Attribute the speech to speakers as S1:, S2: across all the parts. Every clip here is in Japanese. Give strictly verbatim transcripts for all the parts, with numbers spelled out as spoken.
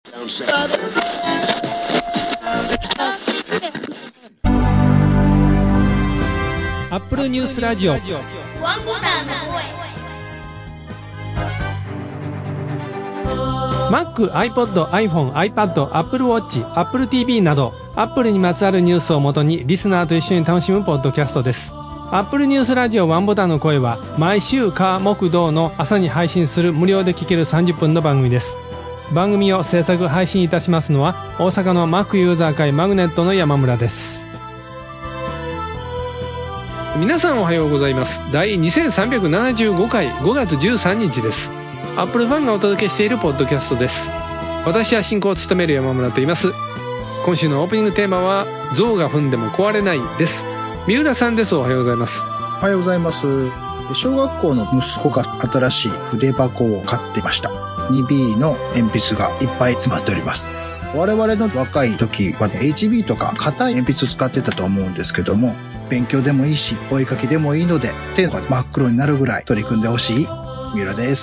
S1: アップルニュースラジオワンボタンの声。Mac、iPod、iPhone、iPad、Apple Watch、Apple ティーブイ など Apple にまつわるニュースをもとにリスナーと一緒に楽しむポッドキャストです。Apple ニュースラジオワンボタンの声は毎週火木土の朝に配信する無料で聴けるさんじゅっぷんの番組です。番組を制作配信いたしますのは大阪の Mac ユーザー会マグネットの山村です。皆さんおはようございます。第にせんさんびゃくななじゅうごかいごがつじゅうさんにちです。アップルファンがお届けしているポッドキャストです。私は進行を務める山村と言います。今週のオープニングテーマは象が踏んでも壊れないです。三浦さんです。おはようございます。
S2: おはようございます。小学校の息子が新しい筆箱を買ってました。 ツービー の鉛筆がいっぱい詰まっております。我々の若い時は エイチビー とか硬い鉛筆を使ってたと思うんですけども、勉強でもいいしお絵かきでもいいので手が真っ黒になるぐらい取り組んでほしい三浦です。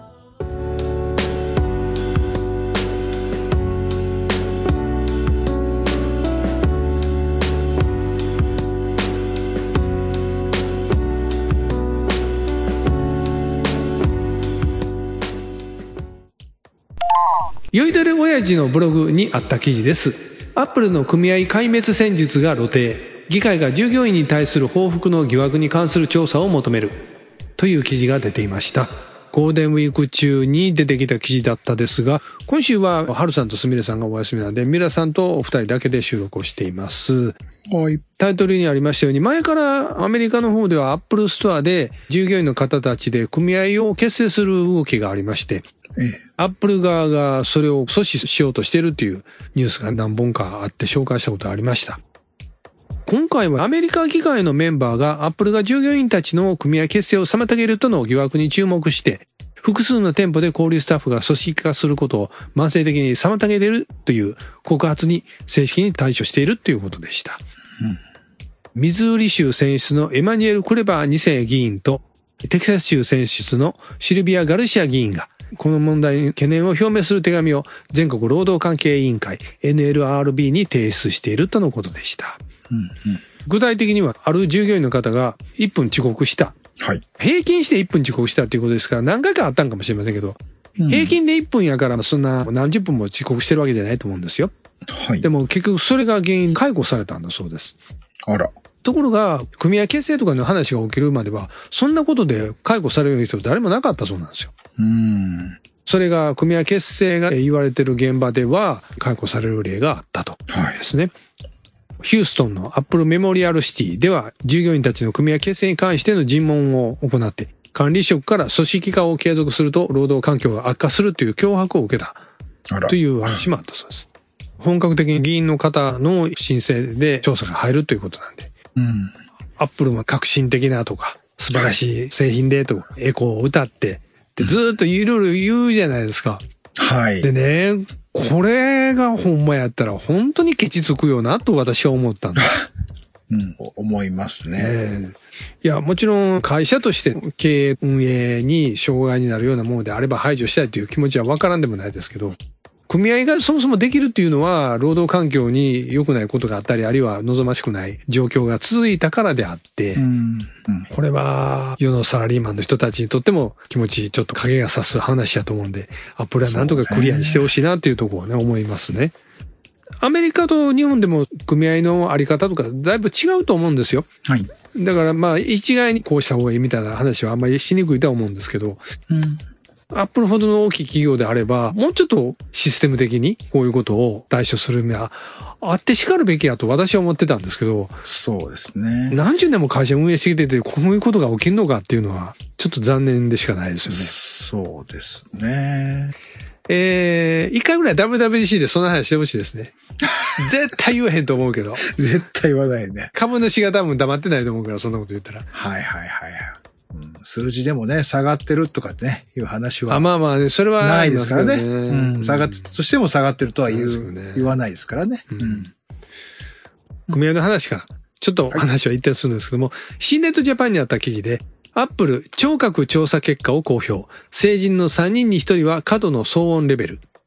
S1: 酔いどれ親父のブログにあった記事です。アップルの組合壊滅戦術が露呈。議会が従業員に対する報復の疑惑に関する調査を求めるという記事が出ていました。ゴールデンウィーク中に出てきた記事だったですが、今週は春さんとすみれさんがお休みなので、ミラさんとお二人だけで収録をしています。
S2: はい。
S1: タイトルにありましたように、前からアメリカの方ではアップルストアで従業員の方たちで組合を結成する動きがありまして、
S2: ええ、
S1: アップル側がそれを阻止しようとしているというニュースが何本かあって紹介したことがありました。今回はアメリカ議会のメンバーがアップルが従業員たちの組合結成を妨げるとの疑惑に注目して、複数の店舗で小売スタッフが組織化することを慢性的に妨げているという告発に正式に対処しているということでした。うん、ミズーリ州選出のエマニュエル・クレバーにせい議員とテキサス州選出のシルビア・ガルシア議員がこの問題に懸念を表明する手紙を全国労働関係委員会 エヌエルアールビー に提出しているとのことでした。うんうん、具体的にはある従業員の方がいっぷん遅刻した。はい、平均していっぷん遅刻したということですから何回かあったんかもしれませんけど、うん、平均でいっぷんやからそんな何十分も遅刻してるわけじゃないと思うんですよ。はい、でも結局それが原因解雇されたんだそうです。あら。ところが組合結成とかの話が起きるまではそんなことで解雇される人誰もなかったそうなんですよ。うーん、それが組合結成が言われている現場では解雇される例があったとですね。はい、ヒューストンのアップルメモリアルシティでは従業員たちの組合結成に関しての尋問を行って管理職から組織化を継続すると労働環境が悪化するという脅迫を受けたという話もあったそうです。本格的に議員の方の申請で調査が入るということなんで、うん、アップルは革新的なとか素晴らしい製品でとかエコーを歌ってでずっといろいろ言うじゃないですか。はい。でね、これがほんまやったら本当にケチつくよなと私は思ったんだ。
S2: うん、思いますね。
S1: ねいや、もちろん会社として経営運営に障害になるようなものであれば排除したいという気持ちはわからんでもないですけど、組合がそもそもできるっていうのは労働環境に良くないことがあったりあるいは望ましくない状況が続いたからであって、うんうん、これは世のサラリーマンの人たちにとっても気持ちちょっと影が差す話だと思うんで、アップルはなんとかクリアにしてほしいなっていうところをね思いますね。アメリカと日本でも組合のあり方とかだいぶ違うと思うんですよ。はい。だからまあ一概にこうした方がいいみたいな話はあんまりしにくいとは思うんですけど、うんアップルほどの大きい企業であれば、もうちょっとシステム的にこういうことを対処するにはあってしかるべきやと私は思ってたんですけど。
S2: そうですね。
S1: 何十年も会社運営してきてて、こういうことが起きるのかっていうのは、ちょっと残念でしかないです
S2: よね。そうですね。
S1: えー、一回ぐらい ダブリューダブリューディーシー でそんな話してほしいですね。絶対言えへんと思うけど。
S2: 絶対言わないね。
S1: 株主が多分黙ってないと思うから、そんなこと言ったら。
S2: はいはいはいはい。うん、数字でもね、下がってるとかね、いう話は。
S1: あ、まあまあね、それは
S2: ないですからね。うん、下がって、としても下がってるとは言う、ね、言わないですからね。うん。
S1: 組合の話から、ちょっと話は一転するんですけども、はい、シーネットジャパンにあった記事で、アップル聴覚調査結果を公表。成人のさんにんにひとりは過度の騒音レベル。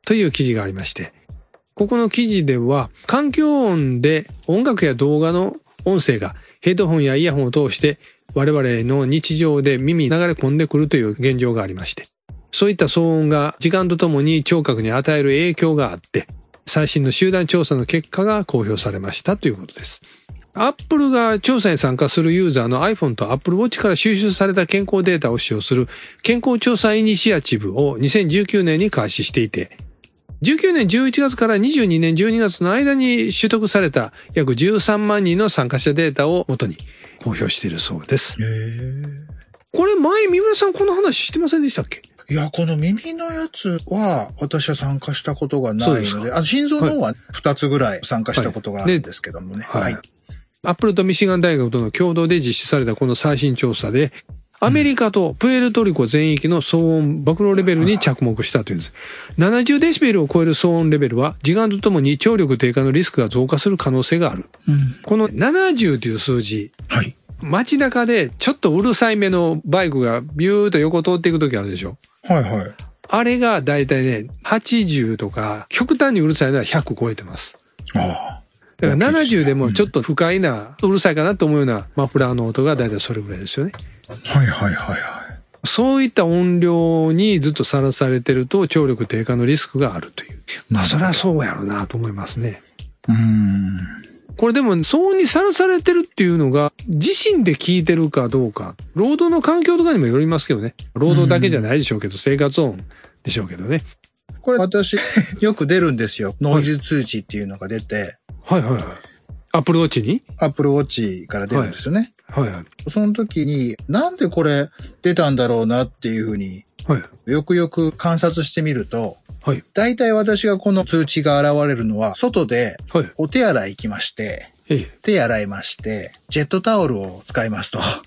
S1: という記事がありまして、ここの記事では環境音で音楽や動画の音声がヘッドホンやイヤホンを通して我々の日常で耳に流れ込んでくるという現状がありまして、そういった騒音が時間とともに聴覚に与える影響があって、最新の集団調査の結果が公表されましたということです。アップルが調査に参加するユーザーの iPhone と Apple Watch から収集された健康データを使用する健康調査イニシアチブをにせんじゅうきゅうねんに開始していて、じゅうきゅうねんじゅういちがつからにじゅうにねんじゅうにがつの間に取得された約じゅうさんまんにんの参加者データを元に公表しているそうです。
S2: へー。
S1: これ前、三村さんこの話してませんでしたっけ？
S2: いや、この耳のやつは、私は参加したことがないので、あの、心臓の方はふたつぐらい参加したことがあるんですけどもね。
S1: はい。
S2: はい。
S1: はい、アップルとミシガン大学との共同で実施されたこの最新調査で、アメリカとプエルトリコ全域の騒音暴露レベルに着目したというんです。ななじゅうデシベルを超える騒音レベルは、時間とともに聴力低下のリスクが増加する可能性がある。うん、このななじゅうという数字。はい。街中でちょっとうるさいめのバイクがビューッと横通っていくときあるでしょ。はいはい。あれがだいたいね、はちじゅうとか、極端にうるさいのはひゃく超えてます。ああ。だからななじゅうでもちょっと不快な、うるさいかなと思うようなマフラーの音がだいたいそれぐらいですよね。はいはいはいはい。そういった音量にずっとさらされてると聴力低下のリスクがあるという。まあそれはそうやろうなと思いますね。うーん。これでも騒音にさらされてるっていうのが自身で聞いてるかどうか、労働の環境とかにもよりますけどね。労働だけじゃないでしょうけど、生活音でしょうけどね。
S2: これ私よく出るんですよ。ノイズ通知っていうのが出て。
S1: はいはいはい。アップルウォッチに？
S2: アップルウォッチから出るんですよね。はい、はいはい。その時に、なんでこれ出たんだろうなっていうふうに、はい、よくよく観察してみると、はい。大体私がこの通知が現れるのは、外で、お手洗い行きまして、はい、手洗いまして、ジェットタオルを使いますと。はい、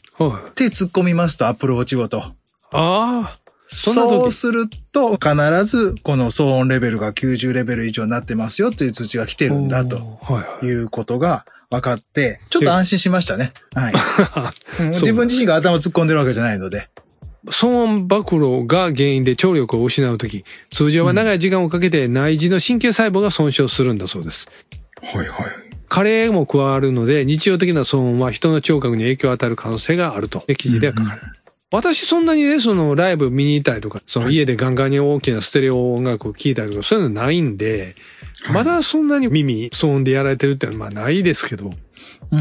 S2: 手突っ込みますと、アップルウォッチごと。ああ。そそうすると、必ずこの騒音レベルがきゅうじゅうレベル以上になってますよという通知が来てるんだということが分かって、ちょっと安心しましたね。はい。自分自身が頭突っ込んでるわけじゃないので。
S1: 騒音暴露が原因で聴力を失うとき、通常は長い時間をかけて内耳の神経細胞が損傷するんだそうです。はいはい。加齢も加わるので、日常的な騒音は人の聴覚に影響を与える可能性があると、記事では書かれる。うんうん、私そんなにね、そのライブ見に行ったりとか、その家でガンガンに大きなステレオ音楽を聴いたりとか、そういうのないんで、はい、まだそんなに耳騒音でやられてるってのはまあないですけど、うん、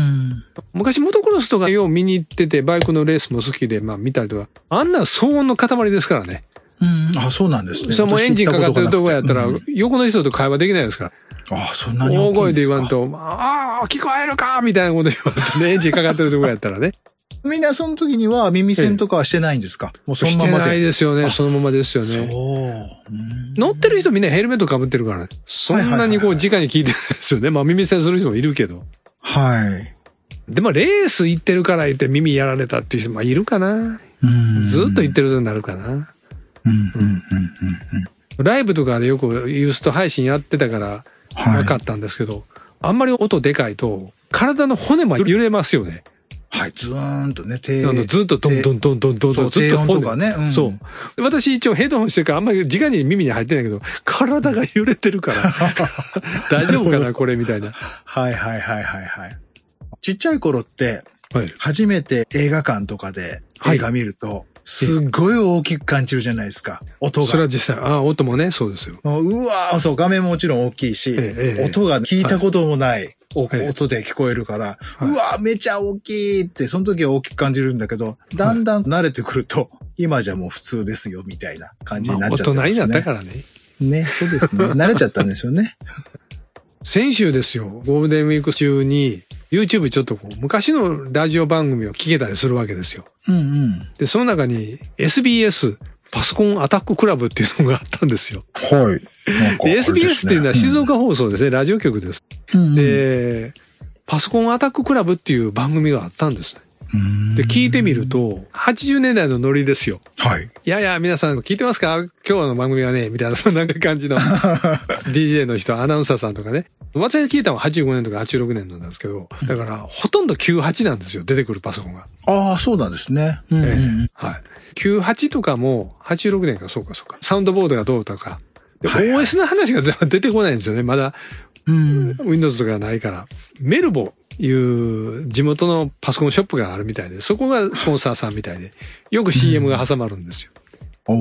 S1: 昔モトクロスとかよう見に行ってて、バイクのレースも好きで、まあ見たりとか、あんな騒音の塊ですからね。
S2: うん、あ、そうなんですね。
S1: それもエンジンかかってるとこやったら、横の人と会話できないですから。
S2: ああ、そんなに
S1: 大声で言わんと、ああ、聞こえるかみたいなこと言わんとね、エンジンかかってるとこやったらね。
S2: みんなその時には耳栓とかはしてないんですか？もうそのままで。
S1: してないですよね。そのままですよね。そう。乗ってる人みんなヘルメット被ってるからね。そんなにこう直に聞いてないですよね。まあ耳栓する人もいるけど。はい。でもレース行ってるから言って耳やられたっていう人もいるかな。うんずっと行ってる人になるかな。うんうんうんうんうん、ライブとかでよくユースト配信やってたから分かったんですけど、はい、あんまり音でかいと体の骨も揺れますよね。
S2: はい、ずーんとね、低
S1: あのずっとドンドンドンドンドンドンずっと
S2: 骨とかね、うん。そう。
S1: 私一応ヘッドホンしてるからあんまり直に耳に入ってないけど、体が揺れてるから、大丈夫かなこれみたいな。
S2: はいはいはいはいはい。ちっちゃい頃って、はい、初めて映画館とかで映画見ると、はい、すっごい大きく感じるじゃないですか。音が。
S1: それは実際、ああ、音もね、そうですよ。
S2: うわー、そう、画面ももちろん大きいし、ええ、音が聞いたこともない。はい音で聞こえるから、はい、うわ、めちゃ大きいって、その時は大きく感じるんだけど、だんだん慣れてくると、今じゃもう普通ですよ、みたいな感じになっちゃってますね。まあ、大人になったからね。ね、そうですね。慣れちゃったんですよね。
S1: 先週ですよ、ゴールデンウィーク中に、YouTube ちょっとこう、昔のラジオ番組を聞けたりするわけですよ。うんうん。で、その中に エスビーエス、パソコンアタッククラブっていうのがあったんですよ。はい。で、エスビーエス っていうのは静岡放送ですね、うん、ラジオ局です。うん、で、パソコンアタッククラブっていう番組があったんですね。で、聞いてみると、はちじゅうねんだいのノリですよ。はい。いやいや、皆さん聞いてますか？今日の番組はね、みたいな、そんな感じの ディージェー の人、アナウンサーさんとかね。私が聞いたのははちじゅうごねんとかはちじゅうろくねんなんですけど、だから、ほとんどきゅうじゅうはちなんですよ、出てくるパソコンが。
S2: ああ、そうなんですね。うんうん、
S1: えー、はい。きゅうじゅうはちとかも、はちじゅうろくねんか、そうかそうか。サウンドボードがどうとか、 で、はいはい、オーエス の話が出てこないんですよね。まだ、
S2: うん、
S1: Windows とかないから。メルボいう地元のパソコンショップがあるみたいで、そこがスポンサーさんみたいで、よく シーエム が挟まるんですよ。
S2: うん、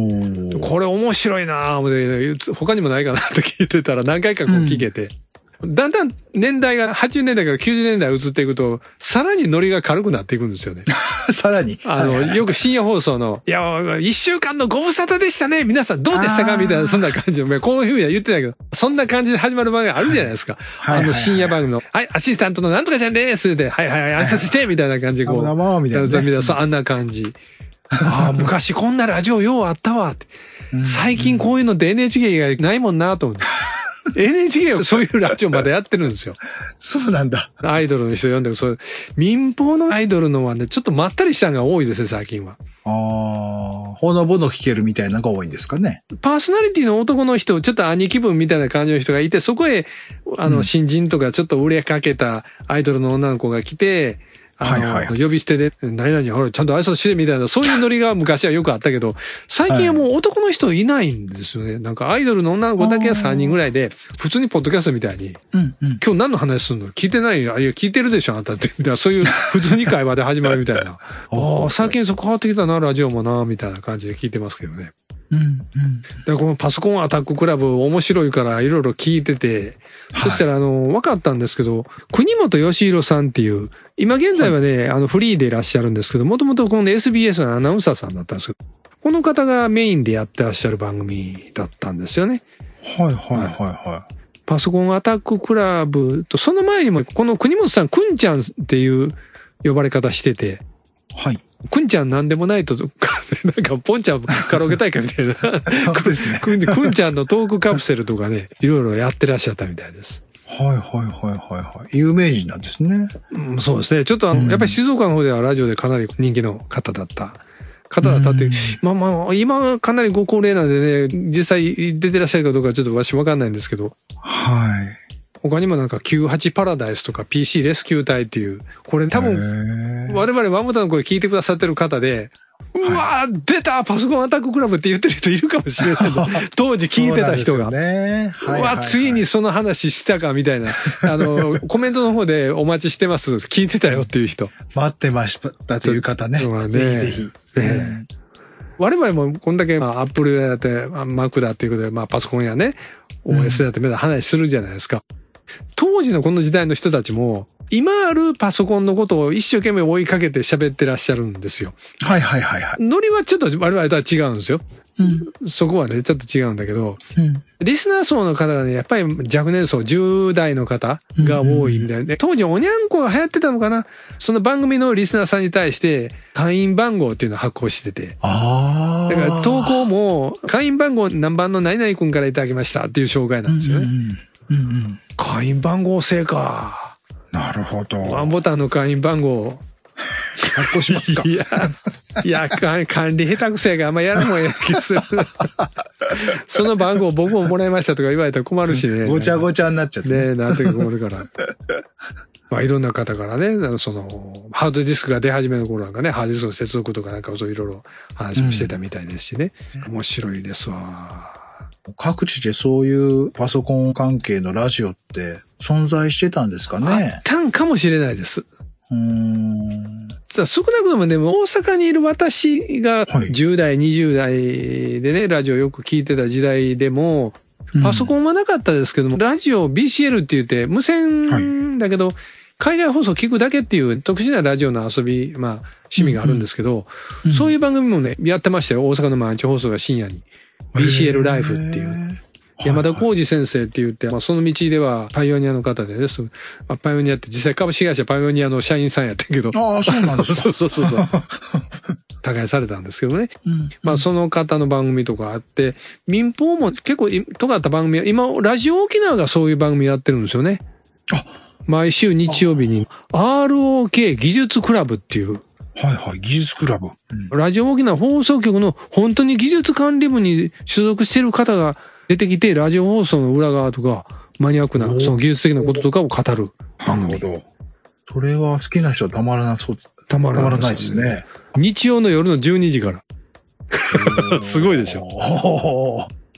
S1: これ面白いなぁ。他にもないかなと聞いてたら何回かこう聞けて。うん、だんだん年代がはちじゅうねんだいからきゅうじゅうねんだい移っていくと、さらにノリが軽くなっていくんですよね。
S2: さらに
S1: あの、はいはい、よく深夜放送の、いや、一週間のご無沙汰でしたね。皆さんどうでしたかみたいな、そんな感じで、こういうふうには言ってないけど、そんな感じで始まる番組あるじゃないですか。はい、あの、深夜番組の、はい、アシスタントのなんとかちゃんですで、はいはいはい、挨拶して、みたいな感じで、こう、
S2: 生みたいな、ね。
S1: そう、あんな感じ。ああ、昔こんなラジオようあったわって。最近こういうのって エヌエイチケー がないもんなと思って。エヌエイチケー はそういうラジオまでやってるんですよ。
S2: そうなんだ。
S1: アイドルの人読んでる、そういう、民放のアイドルのはね、ちょっとまったりしたのが多いですね、最近は。
S2: ああ、ほのぼの聞けるみたいなのが多いんですかね。
S1: パーソナリティの男の人、ちょっと兄貴分みたいな感じの人がいて、そこへ、あの、新人とかちょっと売れかけたアイドルの女の子が来て、あの、はいはい、呼び捨てで、何々、ほら、ちゃんと挨拶してみたいな、そういうノリが昔はよくあったけど、最近はもう男の人いないんですよね。なんかアイドルの女の子だけはさんにんぐらいで、普通にポッドキャストみたいに、
S2: うんうん、
S1: 今日何の話するの聞いてないよ。いや、聞いてるでしょ、あんたって。みたいな、そういう普通に会話で始まるみたいな。ああ、最近そう変わってきたな、ラジオもな、みたいな感じで聞いてますけどね。
S2: うんうん、
S1: でこのパソコンアタッククラブ面白いからいろいろ聞いてて、はい、そしたらあの、分かったんですけど、国本義弘さんっていう、今現在はね、はい、あの、フリーでいらっしゃるんですけど、もともとこの エスビーエス のアナウンサーさんだったんですけど、この方がメインでやってらっしゃる番組だったんですよね。
S2: はいはいはいはい。
S1: パソコンアタッククラブと、その前にも、この国本さん、くんちゃんっていう呼ばれ方してて、
S2: はい。
S1: くんちゃんなんでもないと、なんか、ポンちゃんカラオケ大会みたいな。
S2: そうですね。
S1: くん、くんちゃんのトークカプセルとかね、いろいろやってらっしゃったみたいです。
S2: はいはいはいはいはい。有名人なんですね。
S1: うん、そうですね。ちょっとあの、うん、やっぱり静岡の方ではラジオでかなり人気の方だった。方だったという。まあまあ、今はかなりご高齢なんでね、実際出てらっしゃるかどうかちょっと私わかんないんですけど。
S2: はい。
S1: 他にもなんかきゅうじゅうはちパラダイスとか ピーシー レスキュー隊っていう、これ多分、我々ワンボタンの声聞いてくださってる方で、うわー出たパソコンアタッククラブって言ってる人いるかもしれない。当時聞いてた人が。うね、うわ、ついにその話したかみたいな。あの、コメントの方でお待ちしてます。聞いてたよっていう人。
S2: 待ってましたという方ね。ねぜひぜひ。ね
S1: 我々もこんだけ、まあ、アップルだって、Mac だっていうことで、まあ、パソコンやね、オーエス だってみんな話するじゃないですか。当時のこの時代の人たちも、今あるパソコンのことを一生懸命追いかけて喋ってらっしゃるんですよ。
S2: はいはいはいはい。
S1: ノリはちょっと我々とは違うんですよ。
S2: うん、
S1: そこはね、ちょっと違うんだけど、
S2: うん、
S1: リスナー層の方がね、やっぱり若年層、じゅう代の方が多いみたいで、当時おにゃんこが流行ってたのかな、その番組のリスナーさんに対して、会員番号っていうのを発行してて。
S2: あ
S1: だから投稿も、会員番号何番の何々君からいただきましたっていう紹介なんですよね。
S2: うんうんうん、
S1: 会員番号制か。
S2: なるほど。
S1: ワンボタンの会員番号。
S2: 発行しますか？
S1: いや、いや、管理下手くせえがあんまやるもんや気がする。その番号僕ももらいましたとか言われたら困るしね。
S2: ごちゃごちゃになっちゃって。
S1: ねえ、なんて困るから。まあいろんな方からね、その、ハードディスクが出始めの頃なんかね、ハードディスクの接続とかなんかそういろいろ話もしてたみたいですしね。うん、面白いですわ。
S2: 各地でそういうパソコン関係のラジオって存在してたんですかね？
S1: あったんかもしれないです。
S2: うーん
S1: 少なくともね、大阪にいる私がじゅう代、にじゅう代でね、ラジオよく聞いてた時代でも、パソコンはなかったですけども、うん、ラジオ ビーシーエル って言って無線だけど、はい、海外放送聞くだけっていう特殊なラジオの遊び、まあ趣味があるんですけど、うんうん、そういう番組もね、やってましたよ。大阪の毎日放送が深夜に。ビーシーエル ライフっていう。山田浩二先生って言って、まあ、その道ではパイオニアの方でね、まあ、パイオニアって実際株式会社パイオニアの社員さんやってんけど。
S2: ああ、そうなんですか。
S1: そうそうそうそう。他界されたんですけどね。うん、まあその方の番組とかあって、民放も結構尖った番組は、今、ラジオ沖縄がそういう番組やってるんですよね。
S2: あ
S1: 毎週日曜日に アールオーケー 技術クラブっていう。
S2: はいはい、技術クラブ。
S1: うん、ラジオ沖縄放送局の本当に技術管理部に所属している方が出てきて、ラジオ放送の裏側とか、マニアックな、その技術的なこととかを語る番組。
S2: なるほど。それは好きな人はたまらなそう。
S1: たまら
S2: ないですね。
S1: 日曜の夜のじゅうにじから。すごいでしょ。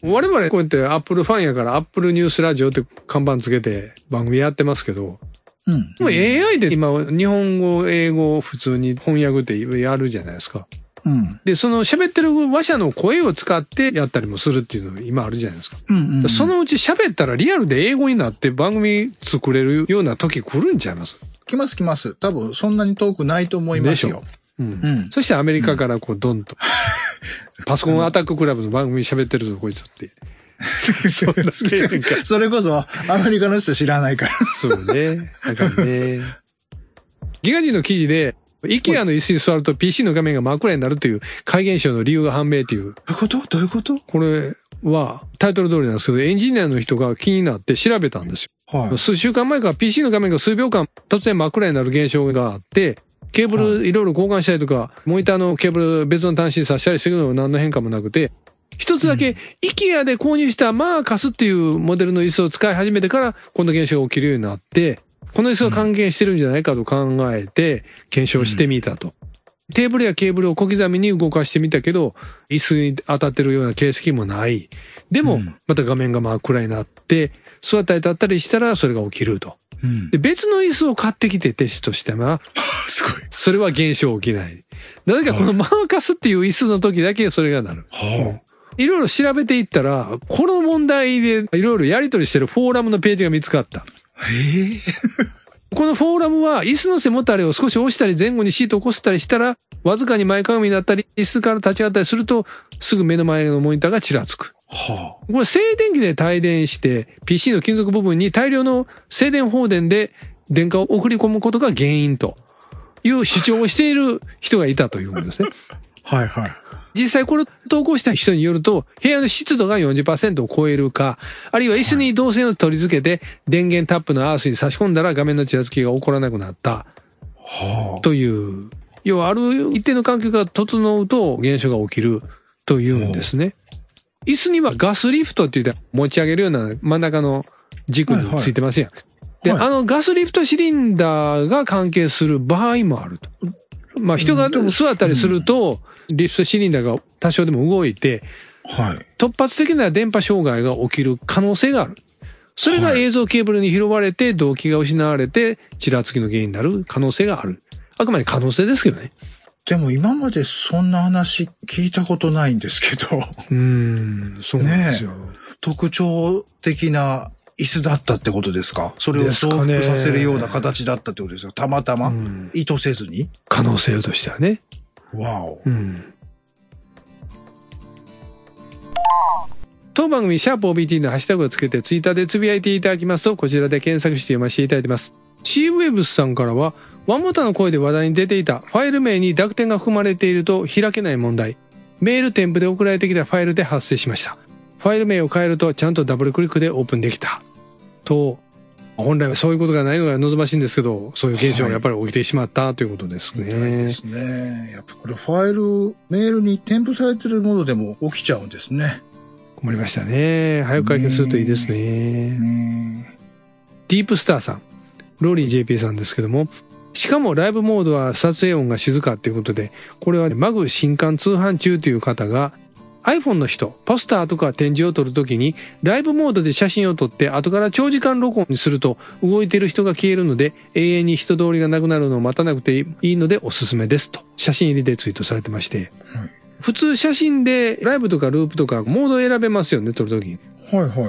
S1: 我々こうやってアップルファンやからアップルニュースラジオって看板つけて番組やってますけど、
S2: うん。
S1: もう エーアイ で今日本語、英語普通に翻訳ってやるじゃないですか。
S2: うん。
S1: で、その喋ってる話者の声を使ってやったりもするっていうの今あるじゃないですか。
S2: うんうんうん。
S1: そのうち喋ったらリアルで英語になって番組作れるような時来るんちゃいます？
S2: 来ます来ます。多分そんなに遠くないと思いますよ。
S1: うん。
S2: うん。
S1: そしてアメリカからこうドンと、パソコンアタッククラブの番組喋ってるぞこいつって。そういうの
S2: それこそアメリカの人知らないから。
S1: そうね。だからね。ギガ人の記事で、IKEA の椅子に座ると ピーシー の画面が真っ暗になるという怪現象の理由が判明という。
S2: どういうことどういうこと
S1: これはタイトル通りなんですけど、エンジニアの人が気になって調べたんですよ。
S2: はい。
S1: 数週間前から ピーシー の画面が数秒間突然真っ暗になる現象があって、ケーブルいろいろ交換したりとか、モニターのケーブル別の端子に挿したりするのは何の変化もなくて、一つだけ、IKEA で購入したマーカスっていうモデルの椅子を使い始めてから、この現象が起きるようになって、この椅子が関係してるんじゃないかと考えて、検証してみたと。テーブルやケーブルを小刻みに動かしてみたけど、椅子に当たってるような形跡もない。でも、また画面が真っ暗になって、座ったり立ったりしたらそれが起きると。
S2: うん、
S1: で、別の椅子を買ってきてテストしても、
S2: すごい。
S1: それは現象起きない。なぜかこのマーカスっていう椅子の時だけそれがなる。
S2: はあ、
S1: いろいろ調べていったら、この問題でいろいろやり取りしてるフォーラムのページが見つかった。
S2: へえ。
S1: このフォーラムは椅子の背もたれを少し押したり前後にシートをこすったりしたら、わずかに前かがみになったり、椅子から立ち上がったりすると、すぐ目の前のモニターがちらつく。
S2: はあ、
S1: これ静電気で帯電して、ピーシー の金属部分に大量の静電放電で電荷を送り込むことが原因という主張をしている人がいたというんですね。
S2: はいはい。
S1: 実際これを投稿した人によると、部屋の湿度が よんじゅっパーセント を超えるか、あるいは椅子に導線を取り付けて、電源タップのアースに差し込んだら画面のちらつきが起こらなくなった。
S2: はあ、
S1: という、要はある一定の環境が整うと現象が起きるというんですね。椅子にはガスリフトって言って持ち上げるような真ん中の軸についてますやん。はいはい、で、はい、あのガスリフトシリンダーが関係する場合もあると。まあ人が座ったりすると、リフトシリンダーが多少でも動いて、
S2: はい、
S1: 突発的な電波障害が起きる可能性がある。それが映像ケーブルに拾われて動機が失われて、ちらつきの原因になる可能性がある。あくまで可能性ですけどね。
S2: でも今までそんな話聞いたことないんですけど。
S1: うーん、そうなんですよ。ね、
S2: 特徴的な椅子だったってことですか？それを増幅させるような形だったってことですか？たまたま、うん、意図せずに？
S1: 可能性としてはね。
S2: わお。
S1: うん。当番組シャープ オービーティー のハッシュタグをつけてツイッターでつぶやいていただきますと、こちらで検索して読ませていただいてます。シーウェブスさんからは、ワンモーターの声で話題に出ていたファイル名に濁点が含まれていると開けない問題。メール添付で送られてきたファイルで発生しました。ファイル名を変えるとちゃんとダブルクリックでオープンできた。と、本来はそういうことがないのが望ましいんですけど、そういう現象がやっぱり起きてしまったということですね。
S2: はい、ですね。やっぱこれファイル、メールに添付されてるものでも起きちゃうんですね。
S1: 困りましたね。早く解決するといいですね。
S2: ね
S1: ディープスターさん、ローリー ジェーピー さんですけども、しかもライブモードは撮影音が静かということで、これはマグ新刊通販中という方が iPhone の人、ポスターとか展示を撮るときにライブモードで写真を撮って後から長時間録音にすると動いてる人が消えるので永遠に人通りがなくなるのを待たなくていいのでおすすめですと写真入りでツイートされてまして、はい、普通写真でライブとかループとかモードを選べますよね、撮るときに。
S2: はいはい。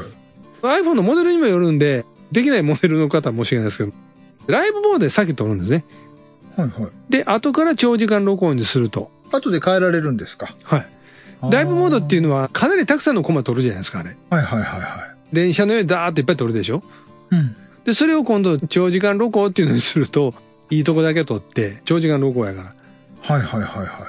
S1: iPhone のモデルにもよるんで、できないモデルの方は申し訳ないですけど、ライブモードで先撮るんですね。
S2: はいはい。
S1: で、後から長時間録音にすると。
S2: 後で変えられるんですか？
S1: はい。ライブモードっていうのはかなりたくさんのコマ撮るじゃないですか、あれ。
S2: はいはいはいはい。
S1: 連写のようにダーッといっぱい撮るでしょ？
S2: うん。
S1: で、それを今度長時間録音っていうのにすると、いいとこだけ撮って、長時間録音やから。
S2: はいはいはいはい。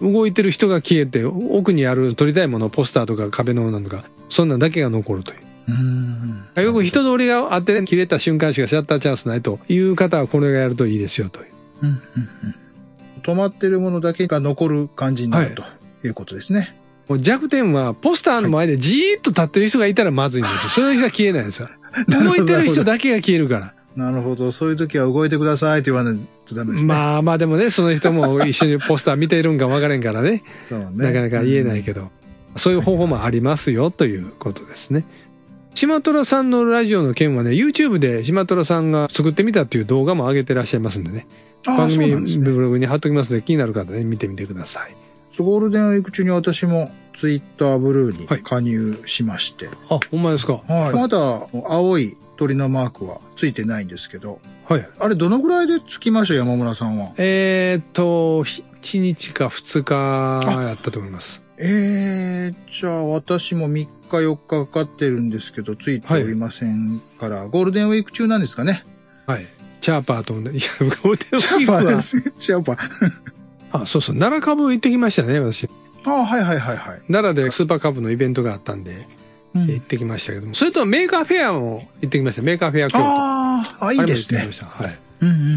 S1: 動いてる人が消えて、奥にある撮りたいもの、ポスターとか壁のものとか、そんなんだけが残るという。
S2: うーん。
S1: よく人通りがあって、ね、切れた瞬間しかシャッターチャンスないという方はこれがやるといいですよという。
S2: うんうんうん。止まってるものだけが残る感じになる、はい、ということですね。
S1: もう弱点はポスターの前でじーっと立ってる人がいたらまずいんですよ。その人は消えないんですよ。動いてる人だけが消えるから。
S2: なるほど。そういう時は動いてくださいって言わないとダメですね。
S1: まあまあでもね、その人も一緒にポスター見ているんか分からんからね。
S2: そうね。
S1: なかなか言えないけど。 そういう方法もありますよということですね。島虎さんのラジオの件はね、YouTube で島虎さんが作ってみたっていう動画も上げてらっしゃいますんでね。番組ブログに貼っときますので、気になる方ね、見てみてください。
S2: ゴールデンウィーク中に私もツイッターブルーに加入しまして。はい、
S1: あ、ほんまですか。
S2: はい。まだ青い鳥のマークはついてないんですけど。
S1: はい。
S2: あれどのぐらいでつきました、山村さんは。
S1: えーっと、いちにちかふつかやったと思います。
S2: えー、じゃあ私もみっかよっかかかってるんですけど、ついておりませんから、はい、ゴールデンウィーク中なんですかね。
S1: はい。チャーパーと、いや、ゴールデンウィークは。チャーパーですね。チャーパー。あ、そうそう。奈良株行ってきましたね、私。
S2: ああ、はいはいはいはい。
S1: 奈良でスーパーカブのイベントがあったんで、うん、行ってきましたけども。それとメーカーフェアも行ってきました。メーカーフェア京都。
S2: ああ、いいですね。
S1: はい。
S2: うんうんうんうん。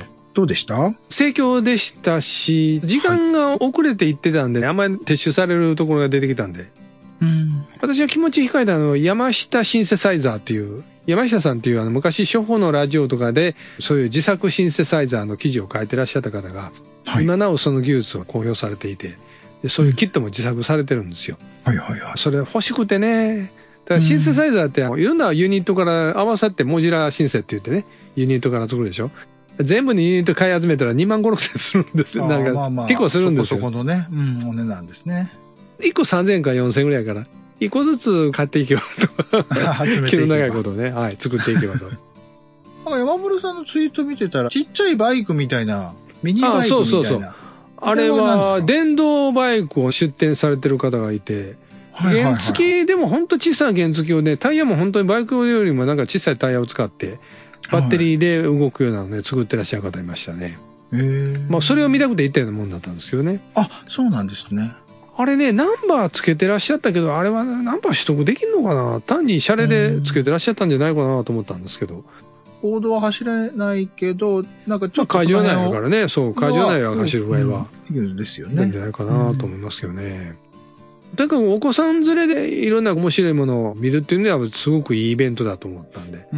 S2: どうでした？
S1: 盛況でしたし、時間が遅れて行ってたんで、はい、あんまり撤収されるところが出てきたんで。うん、私は気持ち控えたのは山下シンセサイザーっていう、山下さんっていうあの昔初歩のラジオとかでそういう自作シンセサイザーの記事を書いてらっしゃった方が、はい、今なおその技術を公表されていて、でそういうキットも自作されてるんですよ。
S2: はいはいはい。
S1: それ欲しくてね。だからシンセサイザーっていろんなユニットから合わさってモジュラーシンセって言ってね、ユニットから作るでしょ。全部にユニット買い集めたらにまんご、ろくせんするんですよ。なんか、まあまあ、結構するんですよ。
S2: そこそこのね、うん、お値段ですね。
S1: いっこさんぜんえんかよんせんえんぐらいやから、いっこずつ買っていけばと。気の長いことをね、はい、作っていけばと。
S2: なんか山村さんのツイート見てたら、ちっちゃいバイクみたいな、ミニバイクみたいな。あ、そうそうそう。
S1: あれは、電動バイクを出展されてる方がいて、原付でもほんと小さな原付をね、タイヤも本当にバイクよりもなんか小さいタイヤを使って、バッテリーで動くようなのね、作ってらっしゃる方いましたね。へー。まあ、それを見たくて行ったようなもんだったんですけどね。
S2: あ、そうなんですね。
S1: あれね、ナンバーつけてらっしゃったけど、あれはナンバー取得できんのかな？単にシャレでつけてらっしゃったんじゃないかなと思ったんですけど。
S2: 公道は走れないけど、なんかちょっと
S1: 会場内だからね、そう、会場内は走るぐらいは。
S2: いいですよね。
S1: いいんじゃないかなと思いますけどね。とにかくお子さん連れでいろんな面白いものを見るっていうのはすごくいいイベントだと思ったんで。うん、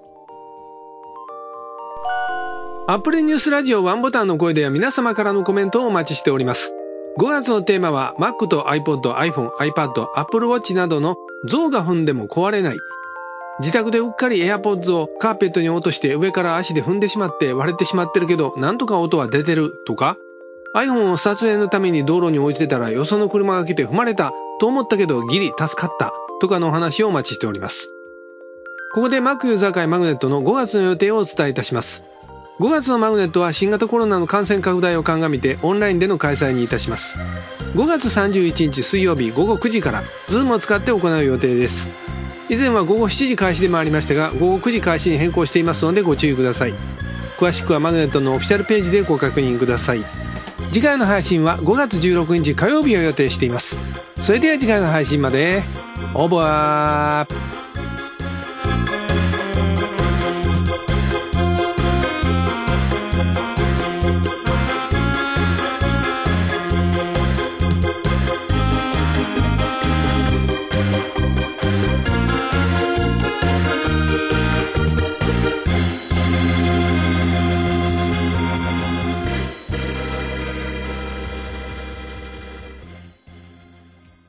S1: アップルニュースラジオワンボタンの声では皆様からのコメントをお待ちしております。ごがつのテーマは Mac と iPod、iPhone、iPad、Apple Watch などの象が踏んでも壊れない。自宅でうっかり AirPods をカーペットに落として上から足で踏んでしまって割れてしまってるけどなんとか音は出てるとか、 iPhone を撮影のために道路に置いてたらよその車が来て踏まれたと思ったけどギリ助かったとかのお話をお待ちしております。ここで Mac ユーザー会マグネットのごがつの予定をお伝えいたします。ごがつのマグネットは新型コロナの感染拡大を鑑みてオンラインでの開催にいたします。ごがつさんじゅういちにち水曜日ごごくじから Zoom を使って行う予定です。以前はごごしちじ開始でもありましたがごごくじ開始に変更していますのでご注意ください。詳しくはマグネットのオフィシャルページでご確認ください。次回の配信はごがつじゅうろくにち火曜日を予定しています。それでは次回の配信までオーバー。